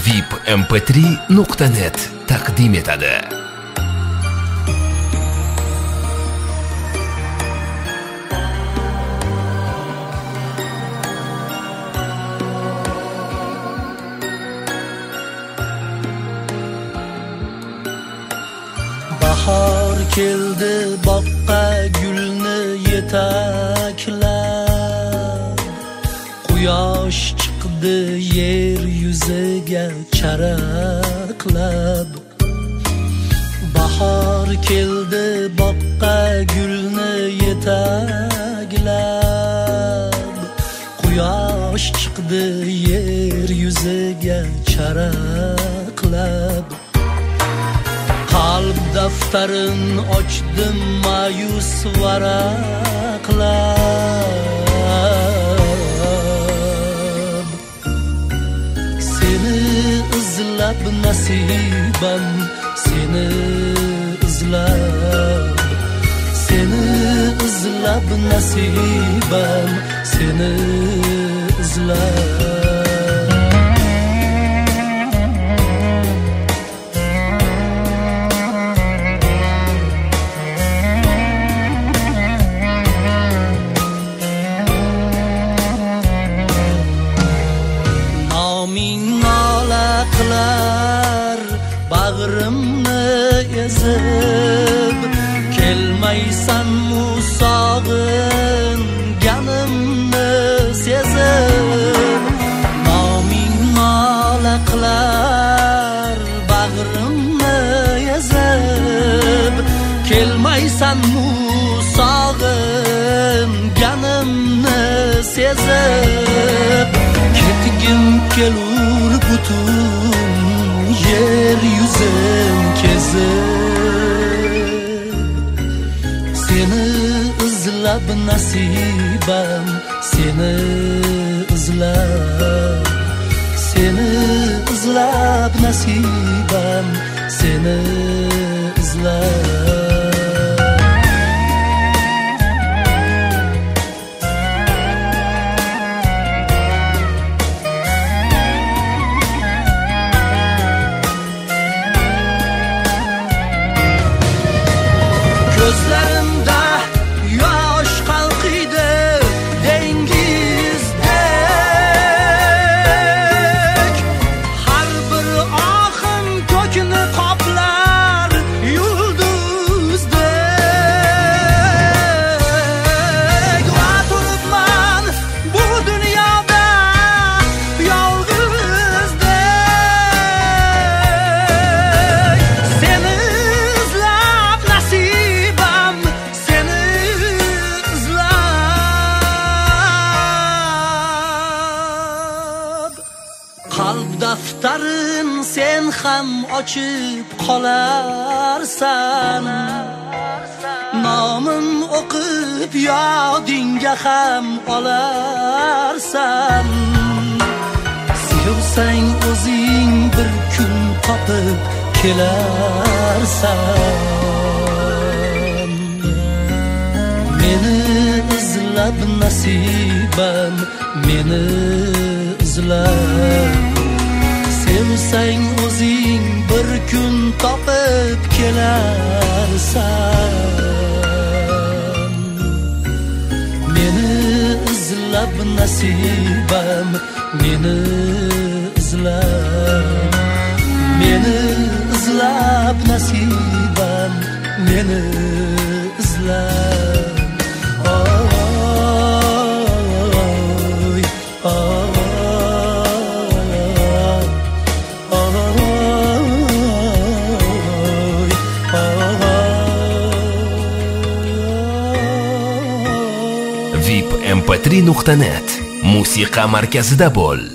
vipmp3.net taqdim etadi. Bahor keldi boqqa gulni yetaklab, quyosh chiqdi yer yuziga charaqlab. Bahor keldi boqqa gulni yetaklab, quyosh chiqdi yer yuziga charaqlab. Qalb daftarin ochdim ma'yus varaqlab, seni izlab nasibam, seni izlab, seni izlab nasibam, seni izlab. Bag'rimni ezib kelmaysan musog'inganimni sezib. Noming nola qilar bag'rimni ezib kelmaysan musog'inganimni sezib. Ketgim kelur butun yer yuzim kezib, seni izlab nasibam, seni izlab, seni izlab nasibam, seni izlab. Gözlerimde yaş kalkıydı dengizdek, har bir ahın kökünü kaplar yulduzdek. Va turibman bu dünyada yolg'izdek, seni izlab nasibam, qalb daftarin sen ham ochib qolarsan. Nomim o'qib yodingga ham olarsan. Sevsang o'zing bir kun topib kelarsan. Meni izlab nasibam, meni izlab, sevsang o'zing bir kun topib kelarsan. Meni izlab nasibam, meni izlab, meni izlab nasibam, meni izlab. vipmp3.net musiqa markazida bo'l.